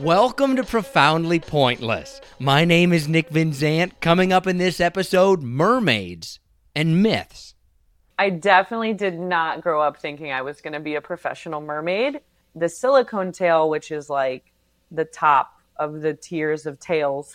Welcome to Profoundly Pointless. My name is Nick Vinzant. Coming up in this episode, mermaids and myths. I definitely did not grow up thinking I was going to be a professional mermaid. The silicone tail, which is like the top of the tiers of tails,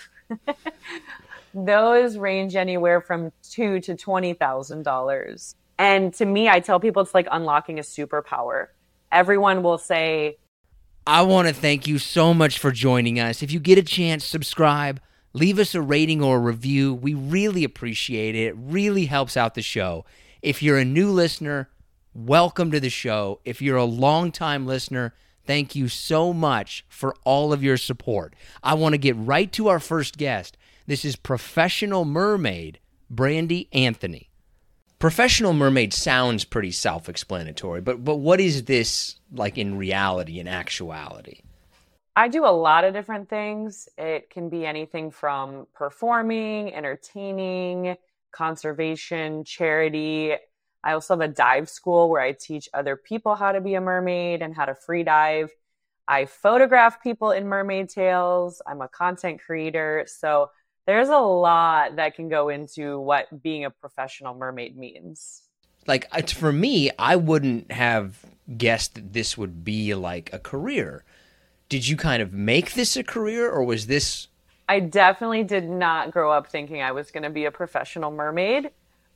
those range anywhere from $2,000 to $20,000. And to me, I tell people it's like unlocking a superpower. Everyone will say, I want to thank you so much for joining us. If you get a chance, subscribe, leave us a rating or a review. We really appreciate it. It really helps out the show. If you're a new listener, welcome to the show. If you're a longtime listener, thank you so much for all of your support. I want to get right to our first guest. This is professional mermaid, Brandy Anthony. Professional mermaid sounds pretty self-explanatory, but what is this like in reality, in actuality? I do a lot of different things. It can be anything from performing, entertaining, conservation, charity. I also have a dive school where I teach other people how to be a mermaid and how to free dive. I photograph people in mermaid tails. I'm a content creator. So there's a lot that can go into what being a professional mermaid means. Like, for me, I wouldn't have guessed that this would be like a career. Did you kind of make this a career, or was this... I definitely did not grow up thinking I was going to be a professional mermaid.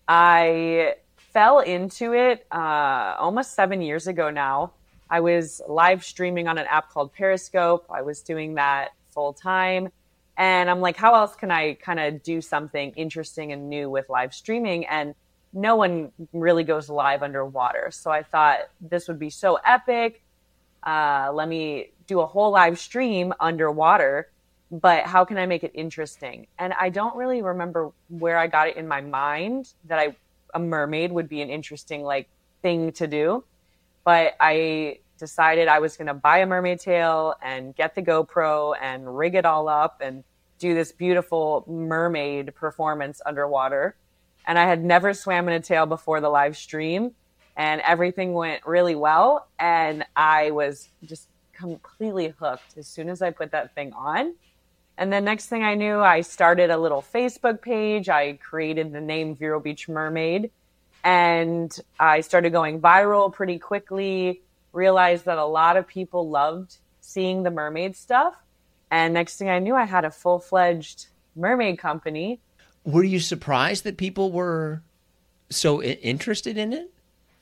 I fell into it almost 7 years ago now. I was live streaming on an app called Periscope. I was doing that full time. And I'm like, how else can I kind of do something interesting and new with live streaming? And no one really goes live underwater. So I thought this would be so epic. Let me do a whole live stream underwater, but how can I make it interesting? And I don't really remember where I got it in my mind that a mermaid would be an interesting thing to do. But I decided I was going to buy a mermaid tail and get the GoPro and rig it all up and do this beautiful mermaid performance underwater. And I had never swam in a tail before the live stream, and everything went really well. And I was just completely hooked as soon as I put that thing on. And then next thing I knew, I started a little Facebook page. I created the name Vero Beach Mermaid, and I started going viral pretty quickly, realized that a lot of people loved seeing the mermaid stuff. And next thing I knew, I had a full-fledged mermaid company. Were you surprised that people were so interested in it?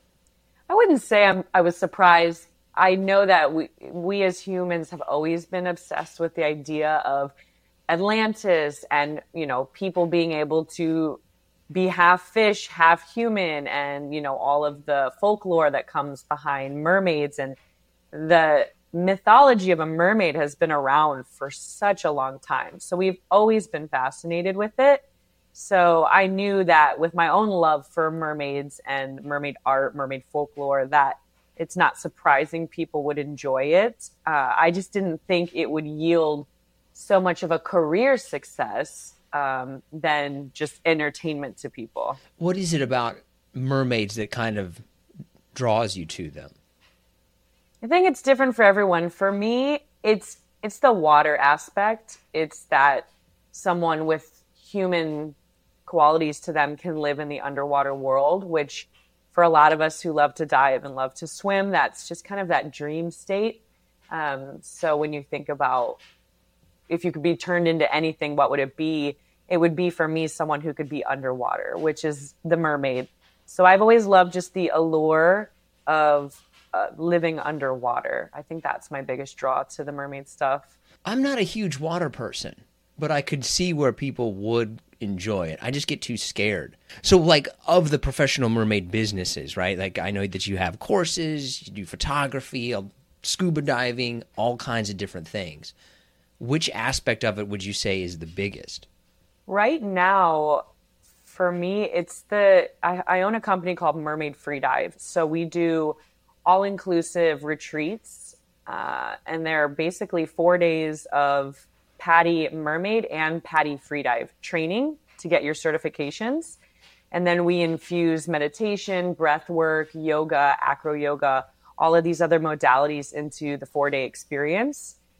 I wouldn't say I was surprised. I know that we as humans have always been obsessed with the idea of Atlantis and, people being able to be half fish, half human, and, all of the folklore that comes behind mermaids. And the mythology of a mermaid has been around for such a long time. So we've always been fascinated with it. So I knew that with my own love for mermaids and mermaid art, mermaid folklore, that it's not surprising people would enjoy it. I just didn't think it would yield so much of a career success than just entertainment to people. What is it about mermaids that kind of draws you to them? I think it's different for everyone. For me, it's the water aspect. It's that someone with human qualities to them can live in the underwater world, which for a lot of us who love to dive and love to swim, that's just kind of that dream state. So when you think about if you could be turned into anything, what would it be? It would be, for me, someone who could be underwater, which is the mermaid. So I've always loved just the allure of living underwater. I think that's my biggest draw to the mermaid stuff. I'm not a huge water person, but I could see where people would enjoy it. I just get too scared. So of the professional mermaid businesses, right? I know that you have courses, you do photography, scuba diving, all kinds of different things. Which aspect of it would you say is the biggest? Right now, for me, it's I own a company called Mermaid Free Dive. So we do all-inclusive retreats, and they're basically 4 days of PADI Mermaid and PADI Free Dive training to get your certifications. And then we infuse meditation, breath work, yoga, acro yoga, all of these other modalities into the 4-day experience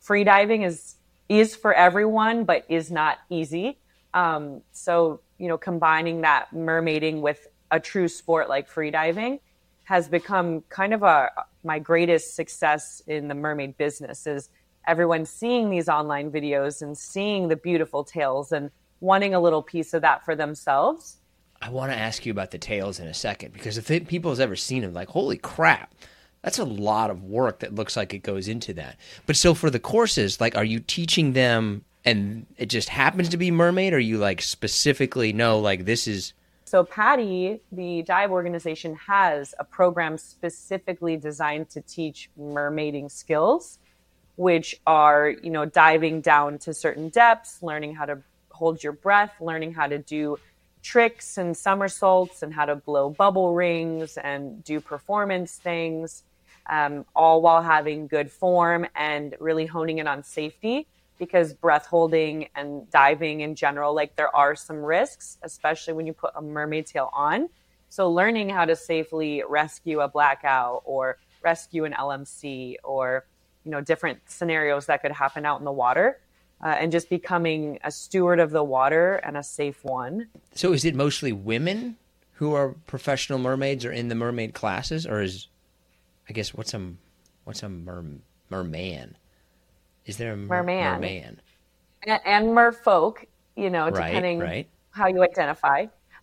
free diving is for everyone, but is not easy. So, combining that mermaiding with a true sport like free diving has become kind of my greatest success in the mermaid business, is everyone seeing these online videos and seeing the beautiful tails and wanting a little piece of that for themselves. I want to ask you about the tails in a second, because if people has ever seen them, like, holy crap, that's a lot of work that looks like it goes into that. But so for the courses, like, are you teaching them and it just happens to be mermaid, or are you like specifically know, like, this is... So PADI, the dive organization, has a program specifically designed to teach mermaiding skills, which are, diving down to certain depths, learning how to hold your breath, learning how to do tricks and somersaults and how to blow bubble rings and do performance things, all while having good form and really honing in on safety, because breath holding and diving in general, like, there are some risks, especially when you put a mermaid tail on. So learning how to safely rescue a blackout or rescue an LMC or, different scenarios that could happen out in the water, and just becoming a steward of the water and a safe one. So is it mostly women who are professional mermaids or in the mermaid classes, or is, I guess, what's a merman? Is there a merman? And merfolk, depending how you identify.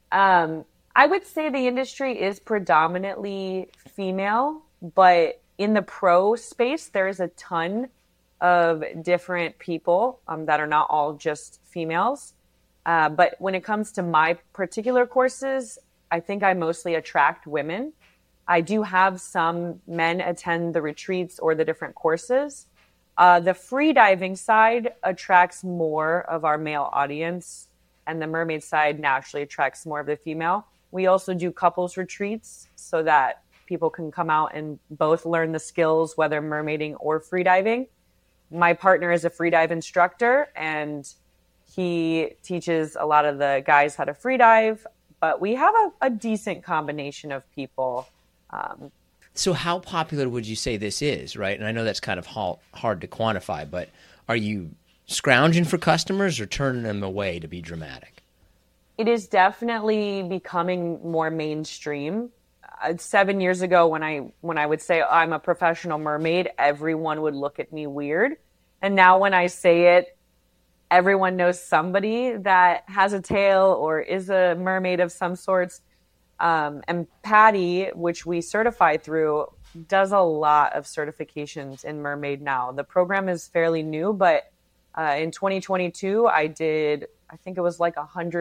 I would say the industry is predominantly female, but in the pro space, there's a ton of different people that are not all just females. But when it comes to my particular courses, I think I mostly attract women. I do have some men attend the retreats or the different courses. The free diving side attracts more of our male audience, and the mermaid side naturally attracts more of the female. We also do couples retreats so that people can come out and both learn the skills, whether mermaiding or free diving. My partner is a free dive instructor, and he teaches a lot of the guys how to free dive, but we have a decent combination of people. So how popular would you say this is, right? And I know that's kind of hard to quantify, but are you scrounging for customers or turning them away to be dramatic? It is definitely becoming more mainstream. 7 years ago, when I would say I'm a professional mermaid, everyone would look at me weird. And now when I say it, everyone knows somebody that has a tail or is a mermaid of some sorts. And PADI, which we certify through, does a lot of certifications in mermaid now. The program is fairly new, but in 2022, I think it was like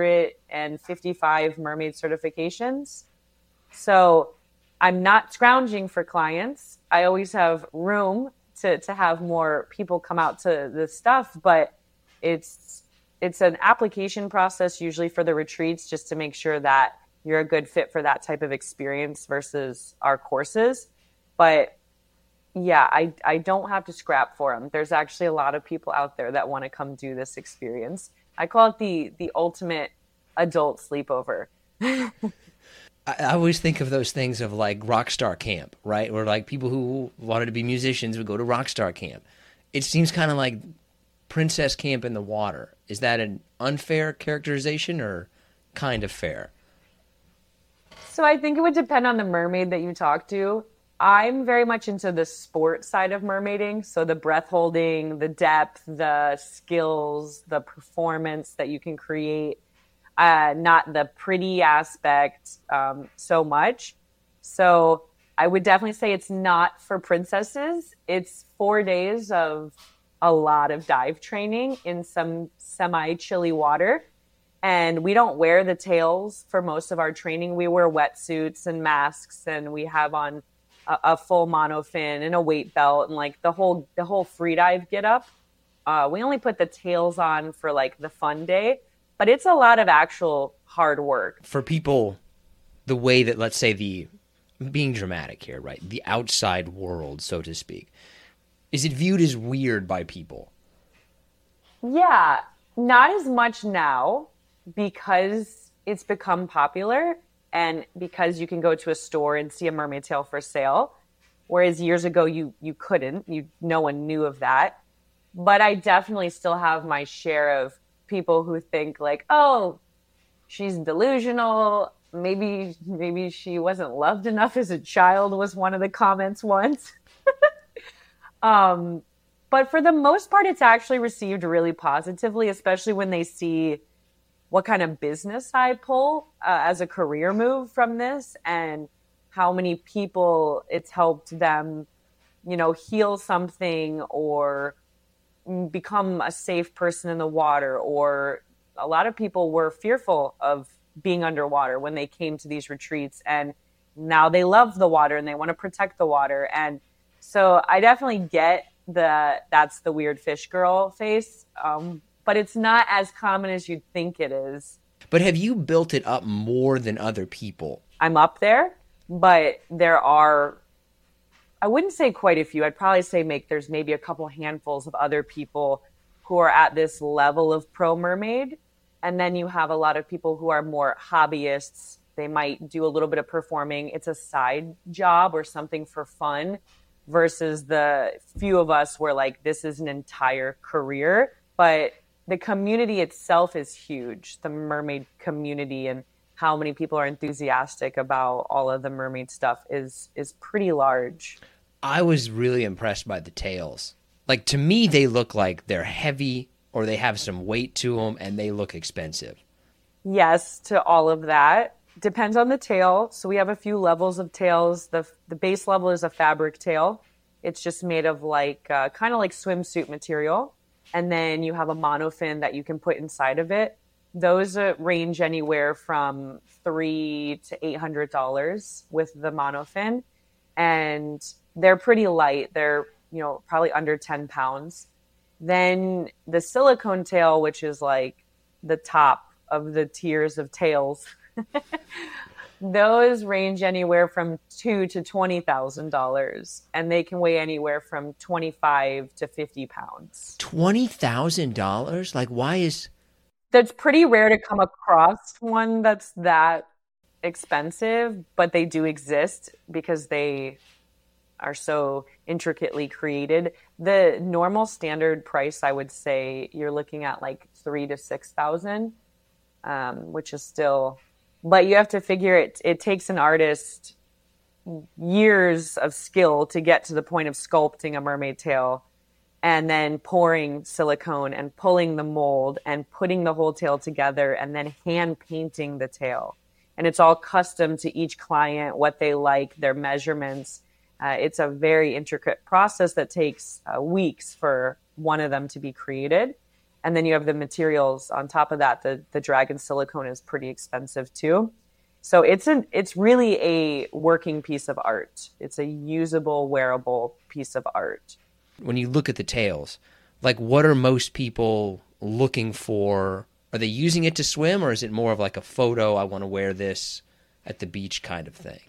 155 mermaid certifications. So I'm not scrounging for clients. I always have room to have more people come out to this stuff, but it's an application process usually for the retreats, just to make sure that you're a good fit for that type of experience versus our courses. But yeah, I don't have to scrap for them. There's actually a lot of people out there that want to come do this experience. I call it the ultimate adult sleepover. I always think of those things of like Rockstar Camp, right? Where like people who wanted to be musicians would go to Rockstar Camp. It seems kind of like Princess Camp in the water. Is that an unfair characterization or kind of fair? So I think it would depend on the mermaid that you talk to. I'm very much into the sport side of mermaiding. So the breath holding, the depth, the skills, the performance that you can create. Not the pretty aspect so much. So I would definitely say it's not for princesses. It's 4 days of a lot of dive training in some semi-chilly water. And we don't wear the tails for most of our training. We wear wetsuits and masks, and we have on a full monofin and a weight belt and like the whole free dive get up. We only put the tails on for like the fun day. But it's a lot of actual hard work. For people, the way that, let's say, being dramatic here, right? The outside world, so to speak. Is it viewed as weird by people? Yeah, not as much now because it's become popular and because you can go to a store and see a mermaid tail for sale. Whereas years ago, you couldn't. No one knew of that. But I definitely still have my share of people who think like, oh, she's delusional. Maybe she wasn't loved enough as a child was one of the comments once. Um, but for the most part, it's actually received really positively, especially when they see what kind of business I pull as a career move from this and how many people it's helped them, heal something or become a safe person in the water. Or a lot of people were fearful of being underwater when they came to these retreats, and now they love the water and they want to protect the water. And so I definitely get that's the weird fish girl face, but it's not as common as you'd think it is. But have you built it up more than other people? I'm up there, but there are, I wouldn't say quite a few. I'd probably say there's maybe a couple handfuls of other people who are at this level of pro mermaid. And then you have a lot of people who are more hobbyists. They might do a little bit of performing. It's a side job or something for fun, versus the few of us where like this is an entire career. But the community itself is huge, the mermaid community, and how many people are enthusiastic about all of the mermaid stuff is pretty large. I was really impressed by the tails. Like, to me, they look like they're heavy or they have some weight to them and they look expensive. Yes, to all of that. Depends on the tail. So we have a few levels of tails. The base level is a fabric tail. It's just made of like kind of like swimsuit material. And then you have a monofin that you can put inside of it. Those range anywhere from $300 to $800 with the monofin, and they're pretty light. They're probably under 10 pounds. Then the silicone tail, which is like the top of the tiers of tails, those range anywhere from $2,000 to $20,000, and they can weigh anywhere from 25 to 50 pounds. $20,000? Like, why is... That's pretty rare to come across one that's that expensive, but they do exist because they are so intricately created. The normal standard price, I would say, you're looking at like 3,000 to 6,000, which is still, but you have to figure it takes an artist years of skill to get to the point of sculpting a mermaid tail, and then pouring silicone and pulling the mold and putting the whole tail together and then hand painting the tail. And it's all custom to each client, what they like, their measurements. It's a very intricate process that takes weeks for one of them to be created. And then you have the materials on top of that. The dragon silicone is pretty expensive too. So it's really a working piece of art. It's a usable, wearable piece of art. When you look at the tails, like, what are most people looking for? Are they using it to swim, or is it more of like a photo, I want to wear this at the beach kind of thing?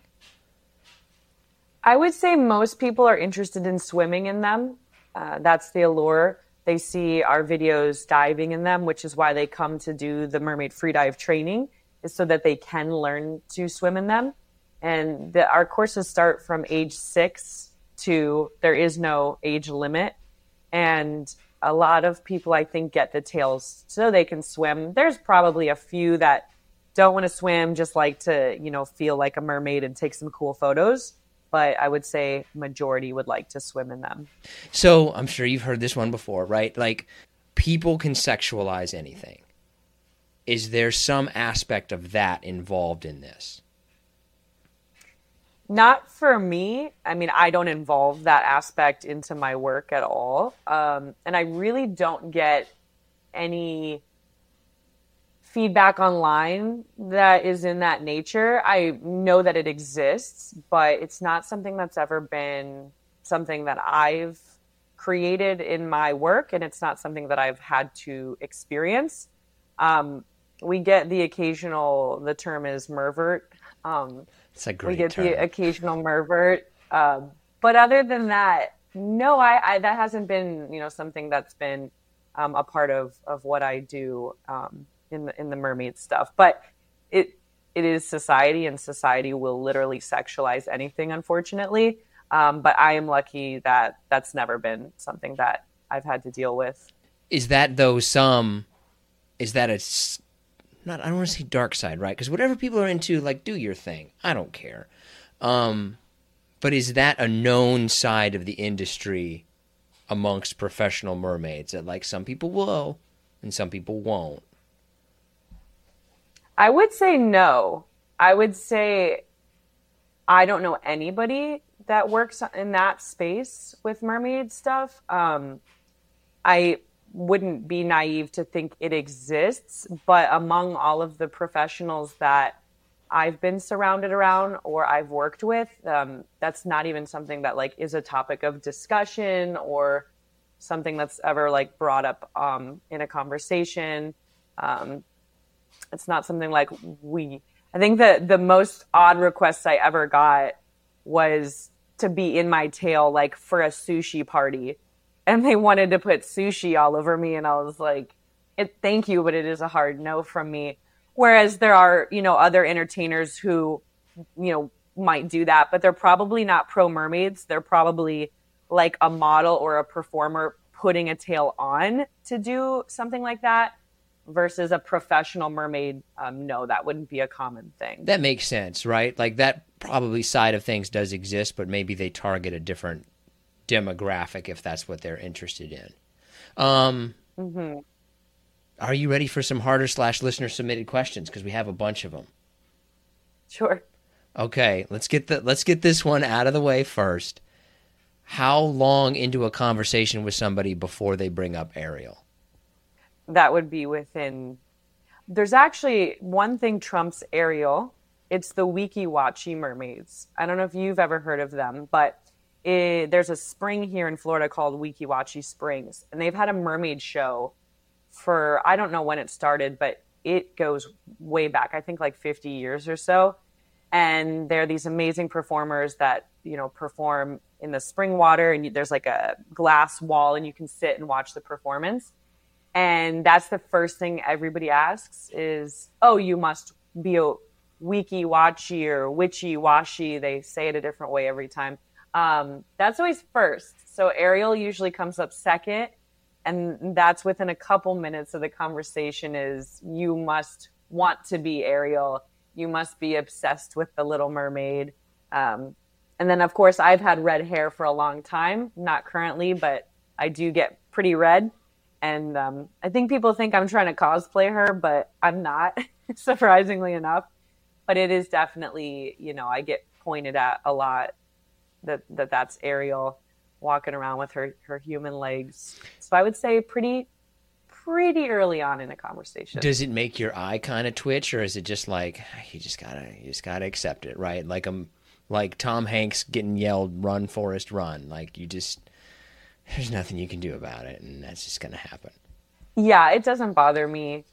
I would say most people are interested in swimming in them. That's the allure. They see our videos diving in them, which is why they come to do the mermaid freedive training, is so that they can learn to swim in them. And our courses start from age 6 to, there is no age limit. And a lot of people, I think, get the tails so they can swim. There's probably a few that don't want to swim, just like to, feel like a mermaid and take some cool photos. But I would say majority would like to swim in them. So I'm sure you've heard this one before, right? Like, people can sexualize anything. Is there some aspect of that involved in this? Not for me. I mean, I don't involve that aspect into my work at all. And I really don't get any feedback online that is in that nature. I know that it exists, but it's not something that's ever been something that I've created in my work, and it's not something that I've had to experience. We get the occasional, the term is mervert. It's a great We get term. the occasional mervert. But other than that, no, I that hasn't been, something that's been a part of what I do in the mermaid stuff. But it is society, and society will literally sexualize anything, unfortunately. But I am lucky that that's never been something that I've had to deal with. Is that though is that not, I don't want to say dark side, right? Because whatever people are into, like, do your thing. I don't care. But is that a known side of the industry amongst professional mermaids that, like, some people will and some people won't? I would say no. I would say I don't know anybody that works in that space with mermaid stuff. I wouldn't be naive to think it exists, but among all of the professionals that I've been surrounded around or I've worked with, that's not even something that like is a topic of discussion or something that's ever like brought up in a conversation. It's not something like I think that the most odd requests I ever got was to be in my tail, like for a sushi party. And they wanted to put sushi all over me. And I was like, thank you, but it is a hard no from me. Whereas there are, other entertainers who, might do that, but they're probably not pro mermaids. They're probably like a model or a performer putting a tail on to do something like that versus a professional mermaid. No, that wouldn't be a common thing. That makes sense, right? Like that probably side of things does exist, but maybe they target a different demographic if that's what they're interested in. Are you ready for some harder / listener submitted questions? Because we have a bunch of them. Sure. Okay, let's get this one out of the way first. How long into a conversation with somebody before they bring up Ariel? That would be there's actually one thing trumps Ariel. It's the Weeki Wachee mermaids. I don't know if you've ever heard of them, but there's a spring here in Florida called Weeki Wachee Springs, and they've had a mermaid show for, I don't know when it started, but it goes way back, I think like 50 years or so. And they're these amazing performers that, perform in the spring water, and there's like a glass wall and you can sit and watch the performance. And that's the first thing everybody asks is, oh, you must be a Weeki Wachee or Witchy Wachee. They say it a different way every time. That's always first. So Ariel usually comes up second. And that's within a couple minutes of the conversation is you must want to be Ariel. You must be obsessed with the Little Mermaid. And then, of course, I've had red hair for a long time. Not currently, but I do get pretty red. And I think people think I'm trying to cosplay her, but I'm not, surprisingly enough. But it is definitely, I get pointed at a lot that's Ariel walking around with her human legs. So I would say pretty early on in a conversation. Does it make your eye kind of twitch, or is it just like you just gotta accept it, right? Like Tom Hanks getting yelled, "Run, Forrest, run!" Like there's nothing you can do about it, and that's just gonna happen. Yeah, it doesn't bother me.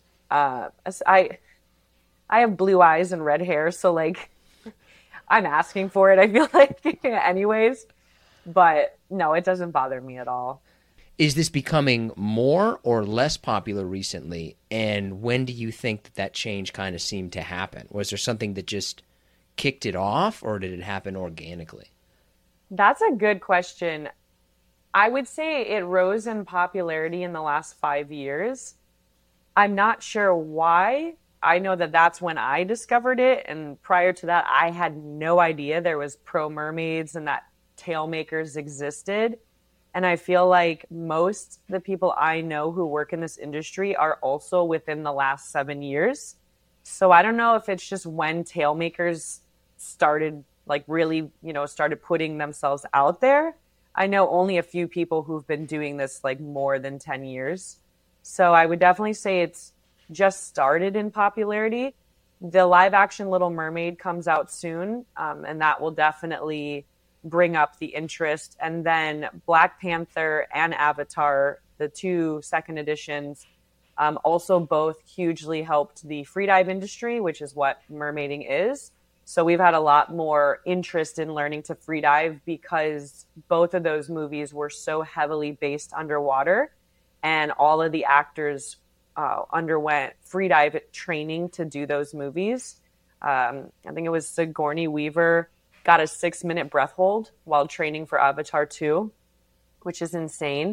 I have blue eyes and red hair, so like I'm asking for it, I feel like, anyways. But no, it doesn't bother me at all. Is this becoming more or less popular recently? And when do you think that change kind of seemed to happen? Was there something that just kicked it off, or did it happen organically? That's a good question. I would say it rose in popularity in the last 5 years. I'm not sure why. I know that that's when I discovered it. And prior to that, I had no idea there was pro mermaids and that tail makers existed. And I feel like most the people I know who work in this industry are also within the last 7 years. So I don't know if it's just when tail makers started like really, started putting themselves out there. I know only a few people who've been doing this like more than 10 years. So I would definitely say it's just started in popularity. The live action Little Mermaid comes out soon, and that will definitely bring up the interest. And then Black Panther and Avatar, the 2 second editions, also both hugely helped the freedive industry, which is what mermaiding is. So we've had a lot more interest in learning to freedive because both of those movies were so heavily based underwater, and all of the actors underwent freedive training to do those movies. I think it was Sigourney Weaver got a 6-minute breath hold while training for Avatar 2, which is insane.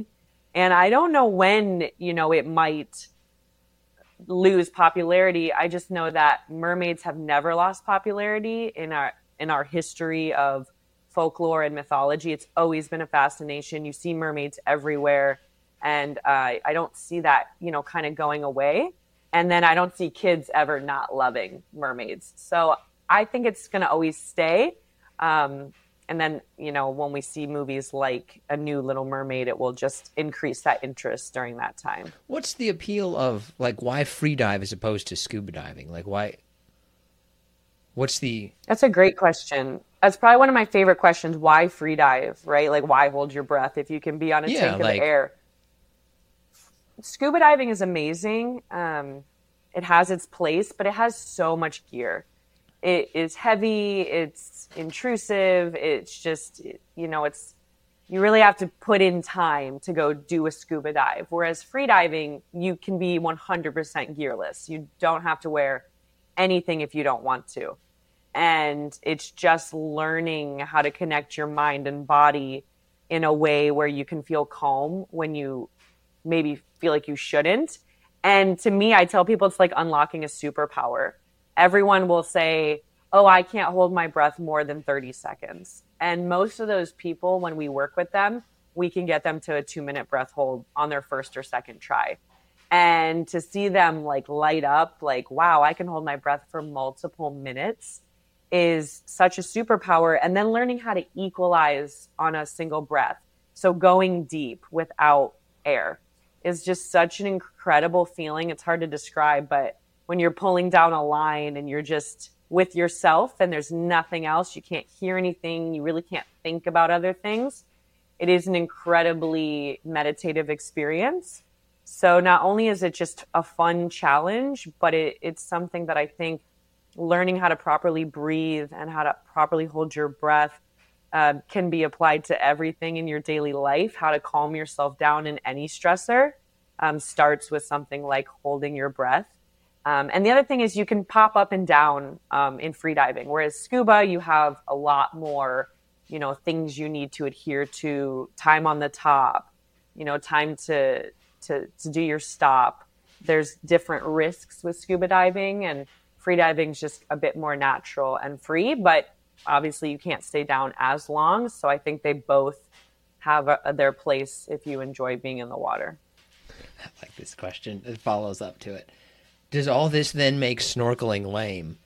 And I don't know when, it might lose popularity. I just know that mermaids have never lost popularity in our history of folklore and mythology. It's always been a fascination. You see mermaids everywhere, and I don't see that kind of going away. And then I don't see kids ever not loving mermaids. So I think it's going to always stay. And then, when we see movies like A New Little Mermaid, it will just increase that interest during that time. What's the appeal of, like, why free dive as opposed to scuba diving? Like, why? That's a great question. That's probably one of my favorite questions. Why free dive, right? Like, why hold your breath if you can be on a tank of air? Scuba diving is amazing. It has its place, but it has so much gear. It is heavy, it's intrusive, it's just, you really have to put in time to go do a scuba dive. Whereas free diving, you can be 100% gearless. You don't have to wear anything if you don't want to. And it's just learning how to connect your mind and body in a way where you can feel calm when you maybe feel like you shouldn't. And to me, I tell people it's like unlocking a superpower. Everyone will say, oh, I can't hold my breath more than 30 seconds. And most of those people, when we work with them, we can get them to a 2-minute breath hold on their first or second try. And to see them like light up, like, wow, I can hold my breath for multiple minutes is such a superpower. And then learning how to equalize on a single breath. So going deep without air is just such an incredible feeling. It's hard to describe, but when you're pulling down a line and you're just with yourself and there's nothing else, you can't hear anything, you really can't think about other things, it is an incredibly meditative experience. So not only is it just a fun challenge, but it's something that I think learning how to properly breathe and how to properly hold your breath can be applied to everything in your daily life. How to calm yourself down in any stressor starts with something like holding your breath. And the other thing is you can pop up and down in free diving, whereas scuba, you have a lot more, things you need to adhere to, time on the top, time to do your stop. There's different risks with scuba diving, and free diving is just a bit more natural and free, but obviously you can't stay down as long. So I think they both have their place if you enjoy being in the water. I like this question. It follows up to it. Does all this then make snorkeling lame?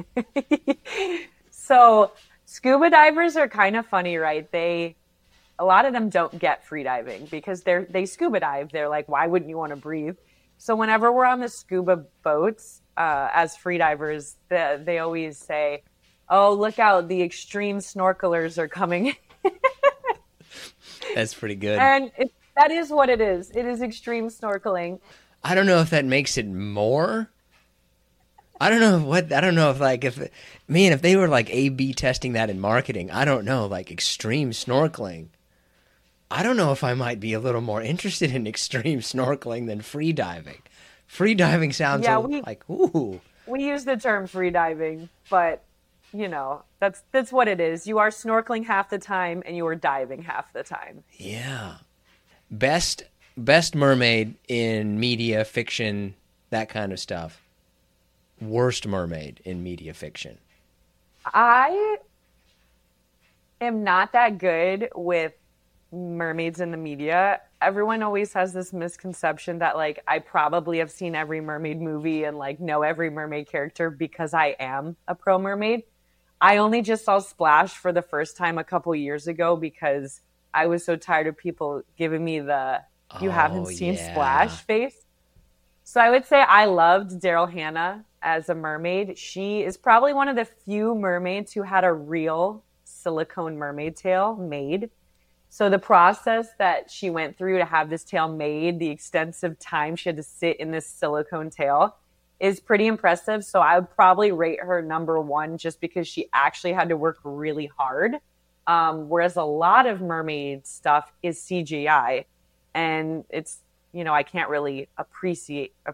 So scuba divers are kind of funny, right? A lot of them don't get free diving because they scuba dive. They're like, why wouldn't you want to breathe? So whenever we're on the scuba boats as free divers, they always say, oh, look out, the extreme snorkelers are coming. That's pretty good. And that is what it is. It is extreme snorkeling. I don't know if that makes it more. I don't know if they were like A/B testing that in marketing, I don't know, like extreme snorkeling. I don't know if I might be a little more interested in extreme snorkeling than free diving. Free diving sounds like, ooh. We use the term free diving, but that's what it is. You are snorkeling half the time and you are diving half the time. Yeah. Best mermaid in media, fiction, that kind of stuff. Worst mermaid in media fiction. I am not that good with mermaids in the media. Everyone always has this misconception that like I probably have seen every mermaid movie and like know every mermaid character because I am a pro mermaid. I only just saw Splash for the first time a couple years ago because I was so tired of people giving me the you haven't seen Splash face. So I would say I loved Daryl Hannah as a mermaid. She is probably one of the few mermaids who had a real silicone mermaid tail made. So the process that she went through to have this tail made, the extensive time she had to sit in this silicone tail is pretty impressive. So I would probably rate her number one just because she actually had to work really hard. Whereas a lot of mermaid stuff is CGI. And it's, I can't really appreciate a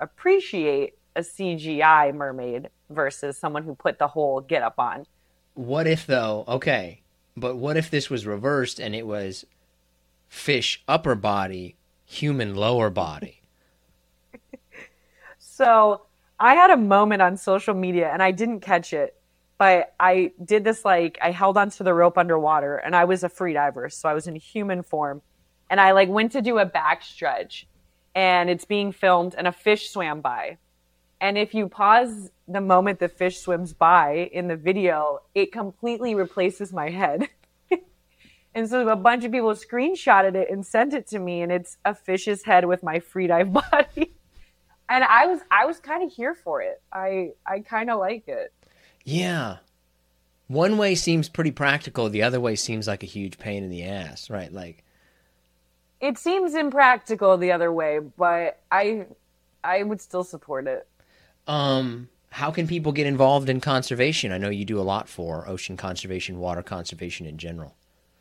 CGI mermaid versus someone who put the whole getup on. What if though? Okay, but what if this was reversed and it was fish upper body, human lower body. So I had a moment on social media and I didn't catch it, but I did this like I held onto the rope underwater and I was a free diver. So I was in human form and I like went to do a back stretch and it's being filmed and a fish swam by. And if you pause the moment the fish swims by in the video, it completely replaces my head. And so a bunch of people screenshotted it and sent it to me and it's a fish's head with my free dive body. And I was kind of here for it. I kind of like it. Yeah. One way seems pretty practical. The other way seems like a huge pain in the ass, right? Like, it seems impractical the other way, but I would still support it. How can people get involved in conservation? I know you do a lot for ocean conservation, water conservation in general.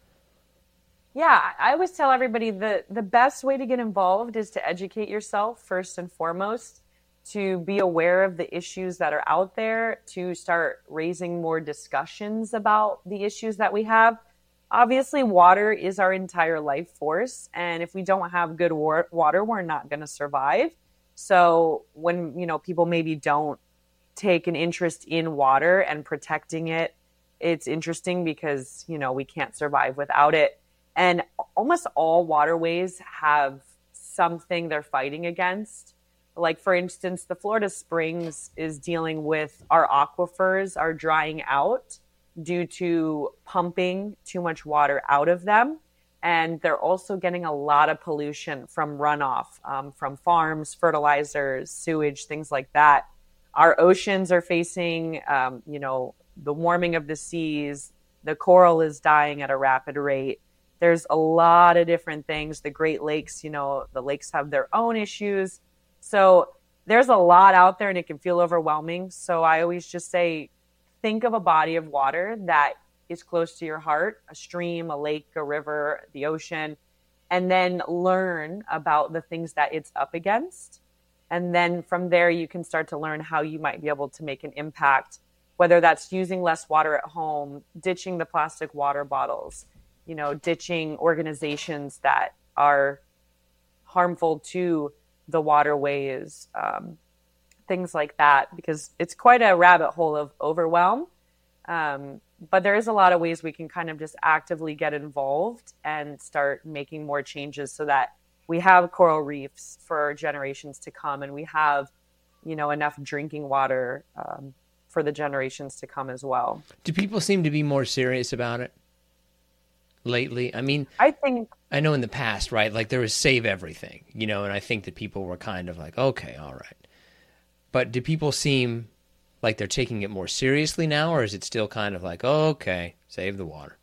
Yeah, I always tell everybody the best way to get involved is to educate yourself first and foremost, to be aware of the issues that are out there, to start raising more discussions about the issues that we have. Obviously, water is our entire life force, and if we don't have good water, we're not going to survive. So when, people maybe don't take an interest in water and protecting it, it's interesting because, we can't survive without it. And almost all waterways have something they're fighting against. Like, for instance, the Florida Springs is dealing with our aquifers are drying out due to pumping too much water out of them. And they're also getting a lot of pollution from runoff, from farms, fertilizers, sewage, things like that. Our oceans are facing, the warming of the seas. The coral is dying at a rapid rate. There's a lot of different things. The Great Lakes, the lakes have their own issues. So there's a lot out there and it can feel overwhelming. So I always just say, think of a body of water that is close to your heart, a stream, a lake, a river, the ocean, and then learn about the things that it's up against. And then from there, you can start to learn how you might be able to make an impact, whether that's using less water at home, ditching the plastic water bottles, ditching organizations that are harmful to the waterways, things like that, because it's quite a rabbit hole of overwhelm. But there is a lot of ways we can kind of just actively get involved and start making more changes so that we have coral reefs for generations to come and we have, enough drinking water for the generations to come as well. Do people seem to be more serious about it lately? I mean, I know in the past, right? Like there was Save Everything, and I think that people were kind of like, okay, all right. But do people seem like they're taking it more seriously now, or is it still kind of like, oh, okay, save the water?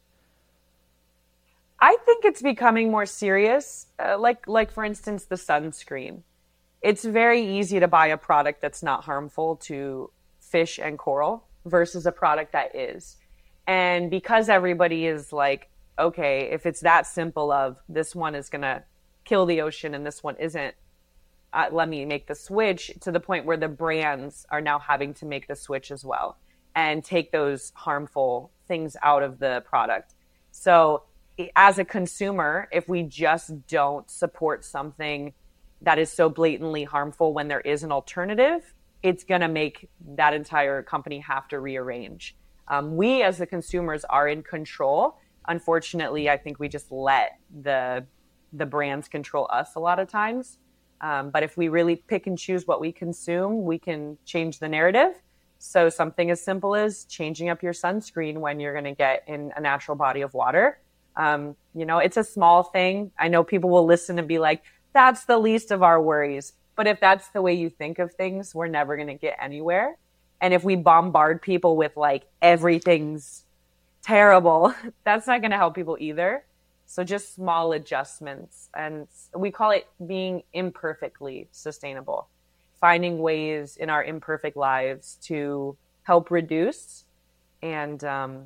I think it's becoming more serious. Like for instance, the sunscreen. It's very easy to buy a product that's not harmful to fish and coral versus a product that is. And because everybody is like, okay, if it's that simple of this one is going to kill the ocean and this one isn't, let me make the switch, to the point where the brands are now having to make the switch as well and take those harmful things out of the product. So as a consumer, if we just don't support something that is so blatantly harmful when there is an alternative, it's going to make that entire company have to rearrange. We as the consumers are in control. Unfortunately, I think we just let the brands control us a lot of times. But if we really pick and choose what we consume, we can change the narrative. So something as simple as changing up your sunscreen when you're going to get in a natural body of water. It's a small thing. I know people will listen and be like, that's the least of our worries. But if that's the way you think of things, we're never going to get anywhere. And if we bombard people with like everything's terrible, that's not going to help people either. So just small adjustments. And we call it being imperfectly sustainable, finding ways in our imperfect lives to help reduce and,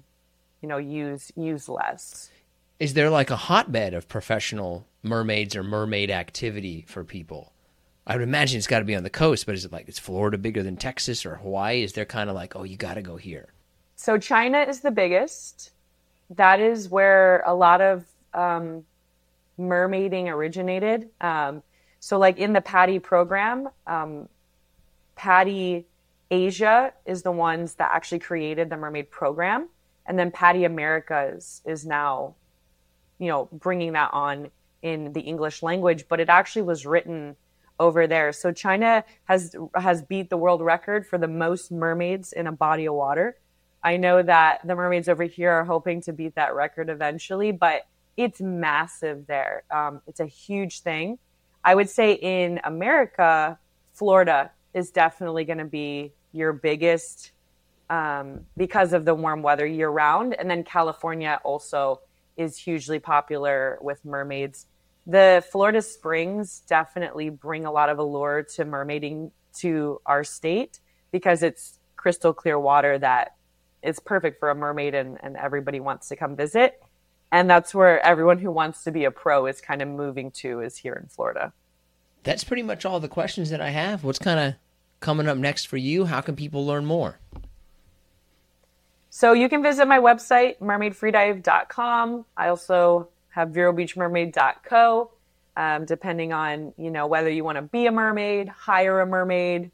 use less. Is there like a hotbed of professional mermaids or mermaid activity for people? I would imagine it's got to be on the coast, but is it like, is Florida bigger than Texas or Hawaii? Is there kind of like, oh, you got to go here? So China is the biggest. That is where a lot of mermaiding originated. So like in the PADI program, PADI Asia is the ones that actually created the mermaid program. And then PADI Americas is now, bringing that on in the English language, but it actually was written over there. So China has beat the world record for the most mermaids in a body of water. I know that the mermaids over here are hoping to beat that record eventually, but it's massive there. It's a huge thing. I would say in America, Florida is definitely going to be your biggest because of the warm weather year round. And then California also is hugely popular with mermaids. The Florida Springs definitely bring a lot of allure to mermaiding to our state because it's crystal clear water that is perfect for a mermaid and everybody wants to come visit. And that's where everyone who wants to be a pro is kind of moving to, is here in Florida. That's pretty much all the questions that I have. What's kind of coming up next for you? How can people learn more? So you can visit my website, mermaidfreedive.com. I also have verobeachmermaid.co, depending on, whether you want to be a mermaid, hire a mermaid,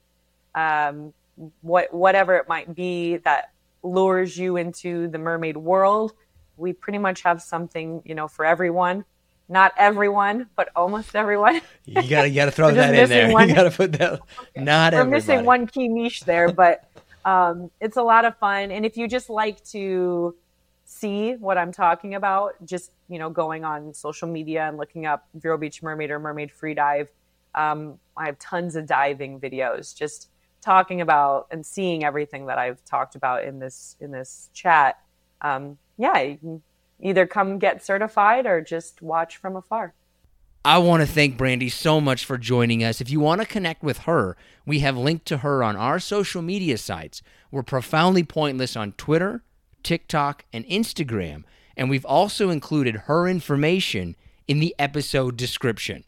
whatever it might be that lures you into the mermaid world. We pretty much have something, for everyone. Not everyone, but almost everyone. You gotta throw that in there. You gotta put that. Okay. Not everybody. We're missing one key niche there, but it's a lot of fun. And if you just like to see what I'm talking about, just going on social media and looking up Vero Beach Mermaid or Mermaid Free Dive, I have tons of diving videos, just talking about and seeing everything that I've talked about in this chat. You can either come get certified or just watch from afar. I want to thank Brandy so much for joining us. If you want to connect with her, we have linked to her on our social media sites. We're Profoundly Pointless on Twitter, TikTok, and Instagram, and we've also included her information in the episode description.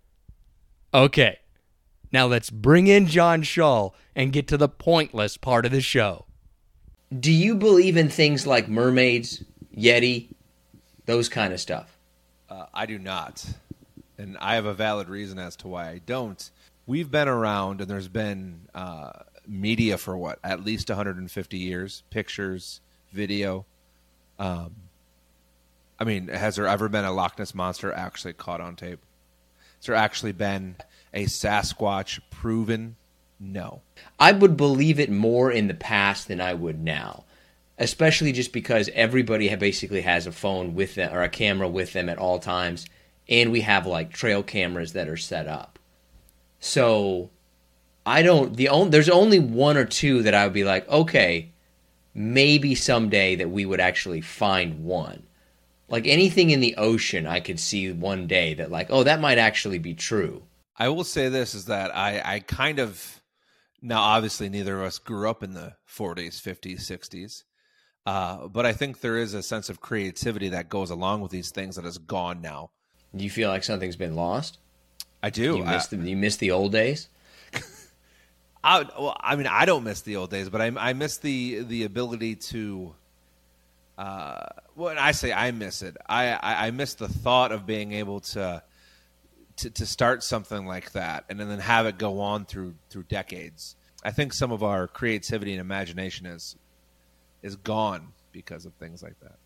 Okay, now let's bring in John Shaw and get to the pointless part of the show. Do you believe in things like mermaids, Yeti, those kind of stuff? I do not. And I have a valid reason as to why I don't. We've been around, and there's been media for at least 150 years, pictures, video. Has there ever been a Loch Ness Monster actually caught on tape? Has there actually been a Sasquatch proven? No. I would believe it more in the past than I would now, especially just because everybody basically has a phone with them or a camera with them at all times, and we have like trail cameras that are set up. So there's only one or two that I would be like, okay, maybe someday that we would actually find one. Like anything in the ocean, I could see one day that like, oh, that might actually be true. I will say this is that I kind of, now obviously neither of us grew up in the 40s, 50s, 60s. But I think there is a sense of creativity that goes along with these things that is gone now. Do you feel like something's been lost? I do. You miss the old days? I don't miss the old days, but I miss the ability to. When I say I miss it, I miss the thought of being able to start something like that and then have it go on through decades. I think some of our creativity and imagination is gone because of things like that.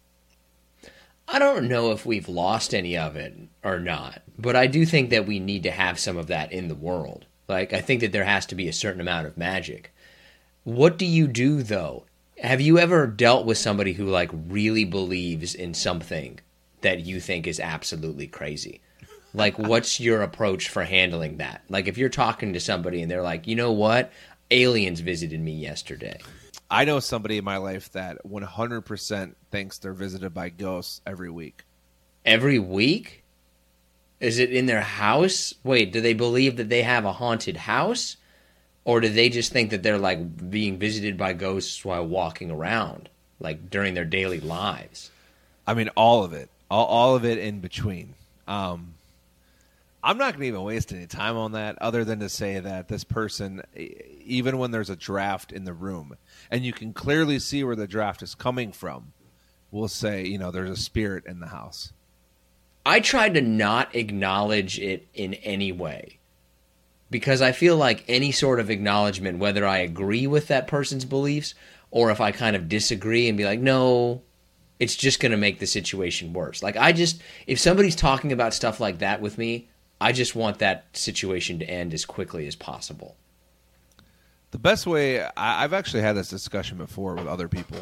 I don't know if we've lost any of it or not, but I do think that we need to have some of that in the world. Like, I think that there has to be a certain amount of magic. What do you do, though? Have you ever dealt with somebody who, like, really believes in something that you think is absolutely crazy? Like, what's your approach for handling that? Like, if you're talking to somebody and they're like, you know what? Aliens visited me yesterday. I know somebody in my life that 100% thinks they're visited by ghosts every week. Every week? Is it in their house? Wait, do they believe that they have a haunted house? Or do they just think that they're like being visited by ghosts while walking around, like during their daily lives? I mean, all of it. All of it in between. I'm not going to even waste any time on that other than to say that this person, even when there's a draft in the room and you can clearly see where the draft is coming from, will say, there's a spirit in the house. I try to not acknowledge it in any way because I feel like any sort of acknowledgement, whether I agree with that person's beliefs or if I kind of disagree and be like, no, it's just going to make the situation worse. Like if somebody's talking about stuff like that with me, I just want that situation to end as quickly as possible. The best way, I've actually had this discussion before with other people.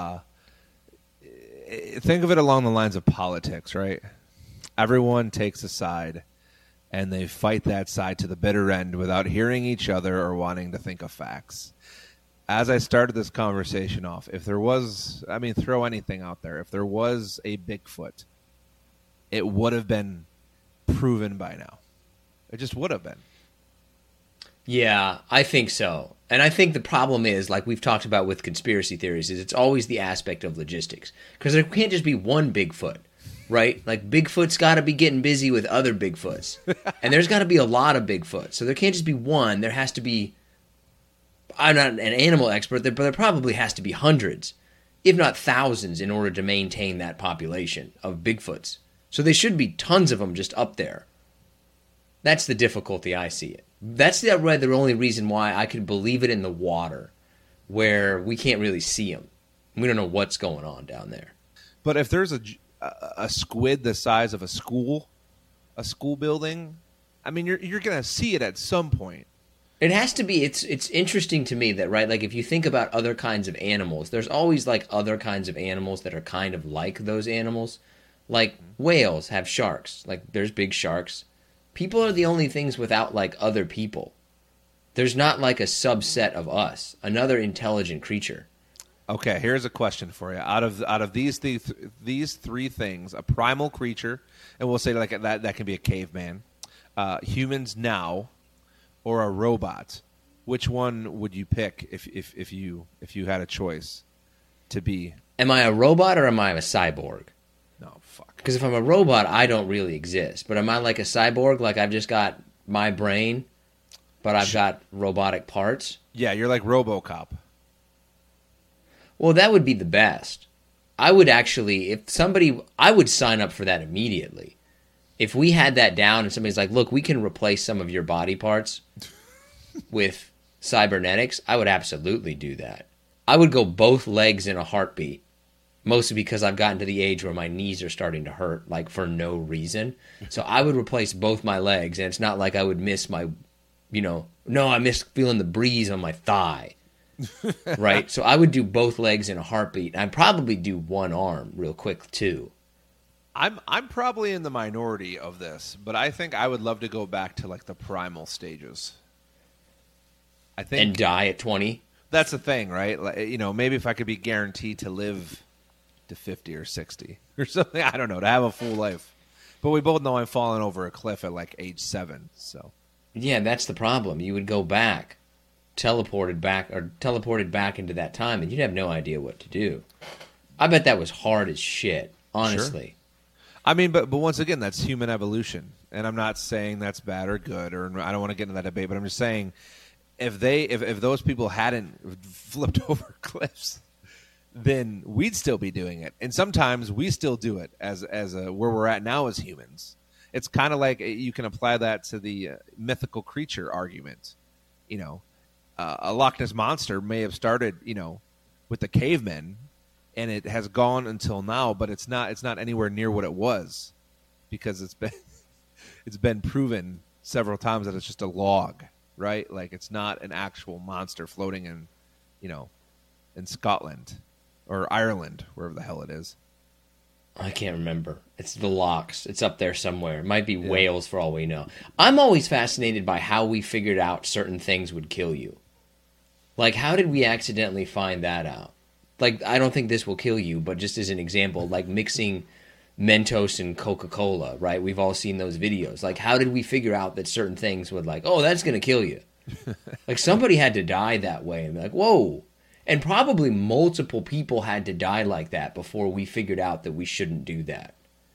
Think of it along the lines of politics, right? Everyone takes a side, and they fight that side to the bitter end without hearing each other or wanting to think of facts. As I started this conversation off, if there was, throw anything out there. If there was a Bigfoot, it would have been proven by now. It just would have been. Yeah, I think so. And I think the problem is, like we've talked about with conspiracy theories, is it's always the aspect of logistics. Because there can't just be one Bigfoot, right? Like Bigfoot's got to be getting busy with other Bigfoots. And there's got to be a lot of Bigfoot. So there can't just be one. There has to be, I'm not an animal expert, but there probably has to be hundreds, if not thousands, in order to maintain that population of Bigfoots. So there should be tons of them just up there. That's the difficulty I see it. That's the only reason why I could believe it in the water, where we can't really see them. We don't know what's going on down there. But if there's a squid the size of a school building, you're going to see it at some point. It has to be. It's interesting to me that, right, like if you think about other kinds of animals, there's always like other kinds of animals that are kind of like those animals. Like whales have sharks. Like there's big sharks. People are the only things without, like, other people. There's not, like, a subset of us, another intelligent creature. Okay, here's a question for you. Out of these three things, a primal creature, and we'll say like that can be a caveman, humans now, or a robot, which one would you pick if you had a choice to be? Am I a robot or am I a cyborg? No, fuck. Because if I'm a robot, I don't really exist. But am I like a cyborg? Like I've just got my brain, but I've got robotic parts? Yeah, you're like RoboCop. Well, that would be the best. I would actually, I would sign up for that immediately. If we had that down and somebody's like, look, we can replace some of your body parts with cybernetics, I would absolutely do that. I would go both legs in a heartbeat. Mostly because I've gotten to the age where my knees are starting to hurt, like, for no reason. So I would replace both my legs, and it's not like I would miss my, I miss feeling the breeze on my thigh, right? So I would do both legs in a heartbeat. I'd probably do one arm real quick, too. I'm probably in the minority of this, but I think I would love to go back to, like, the primal stages. And die at 20? That's the thing, right? Like, maybe if I could be guaranteed to live to 50 or 60 or something, I don't know, to have a full life. But we both know I'm falling over a cliff at like age 7, so. Yeah, that's the problem. You would go back, teleported back into that time, and you'd have no idea what to do. I bet that was hard as shit, honestly. Sure. But once again, that's human evolution. And I'm not saying that's bad or good, or I don't want to get into that debate, but I'm just saying if those people hadn't flipped over cliffs, then we'd still be doing it. And sometimes we still do it as where we're at now as humans. It's kind of like you can apply that to the mythical creature argument. A Loch Ness Monster may have started, with the cavemen, and it has gone until now, but it's not anywhere near what it was, because it's been proven several times that it's just a log, right? Like it's not an actual monster floating in, in Scotland. Or Ireland, wherever the hell it is. I can't remember. It's the Lochs. It's up there somewhere. It might be Wales for all we know. I'm always fascinated by how we figured out certain things would kill you. Like, how did we accidentally find that out? Like, I don't think this will kill you, but just as an example, like mixing Mentos and Coca-Cola, right? We've all seen those videos. Like, how did we figure out that certain things would that's going to kill you? Like, somebody had to die that way and be like, whoa. And probably multiple people had to die like that before we figured out that we shouldn't do that.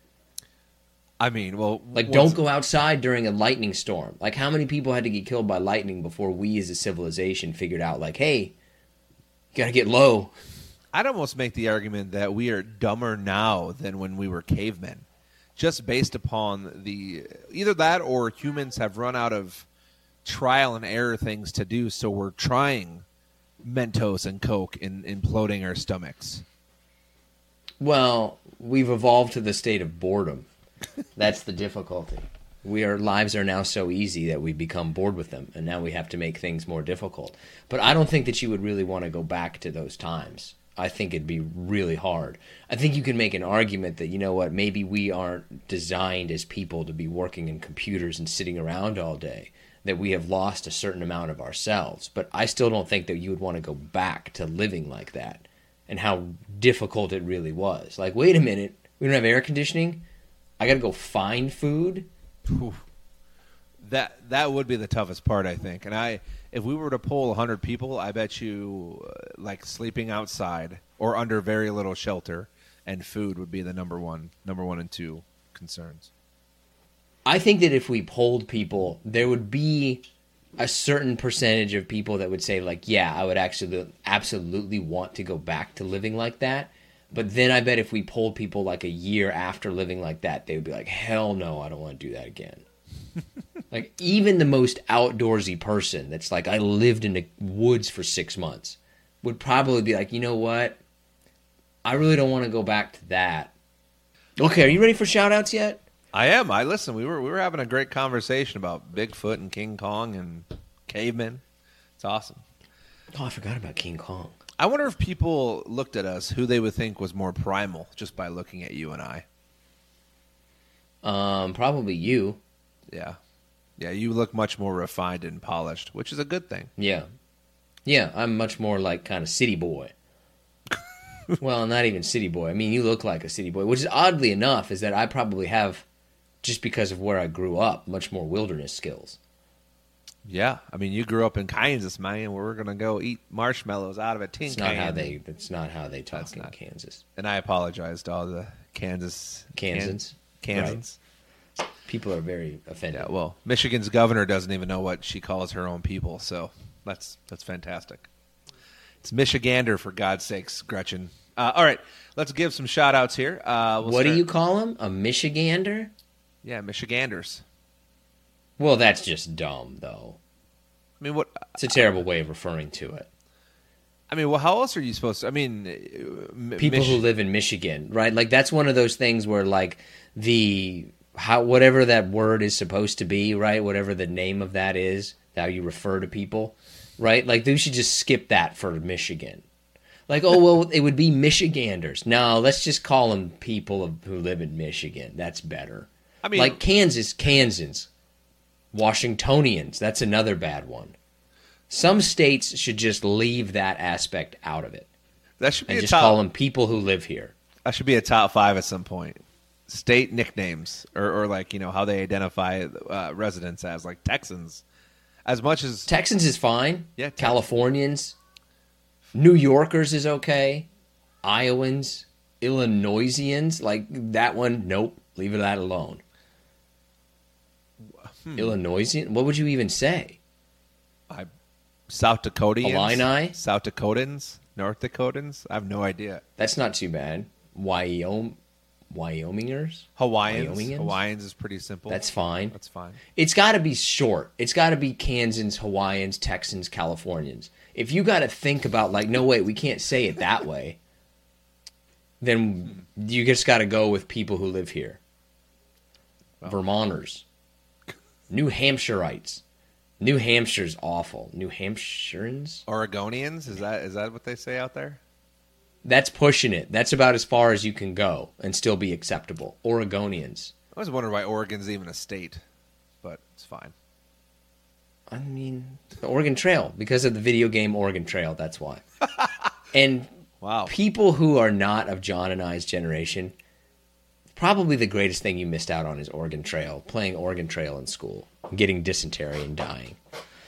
Don't go outside during a lightning storm. Like, how many people had to get killed by lightning before we as a civilization figured out, like, hey, you got to get low. I'd almost make the argument that we are dumber now than when we were cavemen. just based upon either that or humans have run out of trial and error things to do, so we're trying Mentos and Coke in imploding our stomachs. Well, we've evolved to the state of boredom. That's the difficulty. Our lives are now so easy that we become bored with them, and now we have to make things more difficult. But I don't think that you would really want to go back to those times. I think it'd be really hard. I think you can make an argument that, you know what, maybe we aren't designed as people to be working in computers and sitting around all day, that we have lost a certain amount of ourselves. But I still don't think that you would want to go back to living like that and how difficult it really was. Like, wait a minute, we don't have air conditioning? I got to go find food? Whew. That would be the toughest part, I think. And if we were to poll 100 people, I bet you like sleeping outside or under very little shelter and food would be the number one and two concerns. I think that if we polled people, there would be a certain percentage of people that would say, like, yeah, I would actually absolutely want to go back to living like that. But then I bet if we polled people like a year after living like that, they would be like, hell no, I don't want to do that again. Like, even the most outdoorsy person that's like, I lived in the woods for 6 months, would probably be like, you know what? I really don't want to go back to that. Okay, are you ready for shout-outs yet? I am. Listen, we were having a great conversation about Bigfoot and King Kong and cavemen. It's awesome. Oh, I forgot about King Kong. I wonder if people looked at us, who they would think was more primal just by looking at you and I. Probably you. Yeah. Yeah, you look much more refined and polished, which is a good thing. Yeah. Yeah, I'm much more like kind of city boy. Well, not even city boy. I mean, you look like a city boy, which is oddly enough is that I probably have, just because of where I grew up, much more wilderness skills. Yeah, I mean, you grew up in Kansas, man, where we're going to go eat marshmallows out of a tin can. That's not how they talk in Kansas. And I apologize to all the Kansans. Right. People are very offended. Yeah, well, Michigan's governor doesn't even know what she calls her own people, so that's fantastic. It's Michigander, for God's sakes, Gretchen. All right, let's give some shout-outs here. What do you call him? A Michigander? Yeah, Michiganders. Well, that's just dumb, though. I mean, what? It's a terrible way of referring to it. I mean, well, how else are you supposed to? I mean, people who live in Michigan, right? Like, that's one of those things where, like, whatever that word is supposed to be, right? Whatever the name of that is, how you refer to people, right? Like, they should just skip that for Michigan. Like, oh, well, it would be Michiganders. No, let's just call them people who live in Michigan. That's better. I mean, like Kansans, Washingtonians. That's another bad one. Some states should just leave that aspect out of it. That should be and just call them people who live here. That should be a top 5 at some point. State nicknames, or like, you know, how they identify residents as, like Texans. As much as Texans is fine. Yeah, Californians, New Yorkers is okay. Iowans, Illinoisians, like that one. Nope, leave that alone. Illinoisian. What would you even say? South Dakotans. Illini? South Dakotans. North Dakotans. I have no idea. That's not too bad. Wyomingers. Hawaiians is pretty simple. That's fine. That's fine. It's got to be short. It's got to be Kansans, Hawaiians, Texans, Californians. If you got to think about, like, no, wait, we can't say it that way, then you just got to go with people who live here. Well. Vermonters. New Hampshireites. New Hampshire's awful. New Hampshireans? Oregonians? Is that what they say out there? That's pushing it. That's about as far as you can go and still be acceptable. Oregonians. I was wondering why Oregon's even a state, but it's fine. I mean, the Oregon Trail, because of the video game Oregon Trail, that's why. And wow. People who are not of John and I's generation, probably the greatest thing you missed out on is Oregon Trail, playing Oregon Trail in school, getting dysentery and dying.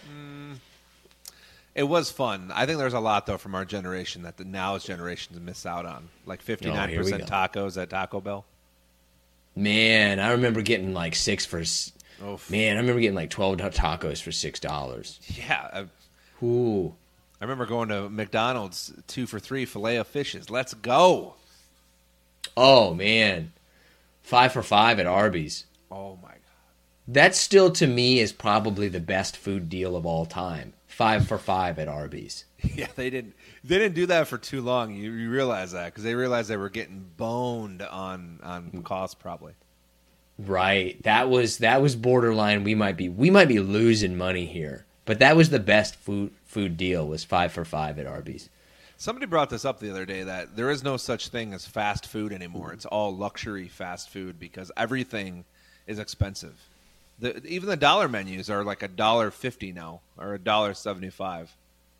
It was fun. I think there's a lot, though, from our generation that the now's generations miss out on. Like 59% tacos at Taco Bell. Man, I remember getting like 6 for... Oof. Man, I remember getting like 12 tacos for $6. Yeah. Ooh. I remember going to McDonald's 2 for $3 filet of fishes. Let's go. Oh, man. 5 for $5 at Arby's. Oh my god. That still to me is probably the best food deal of all time. 5 for $5 at Arby's. Yeah, they didn't do that for too long. You realize that because they realized they were getting boned on cost probably. Right. That was borderline. We might be losing money here. But that was the best food deal was 5 for $5 at Arby's. Somebody brought this up the other day that there is no such thing as fast food anymore. It's all luxury fast food because everything is expensive. Even the dollar menus are like $1.50 now or $1.75.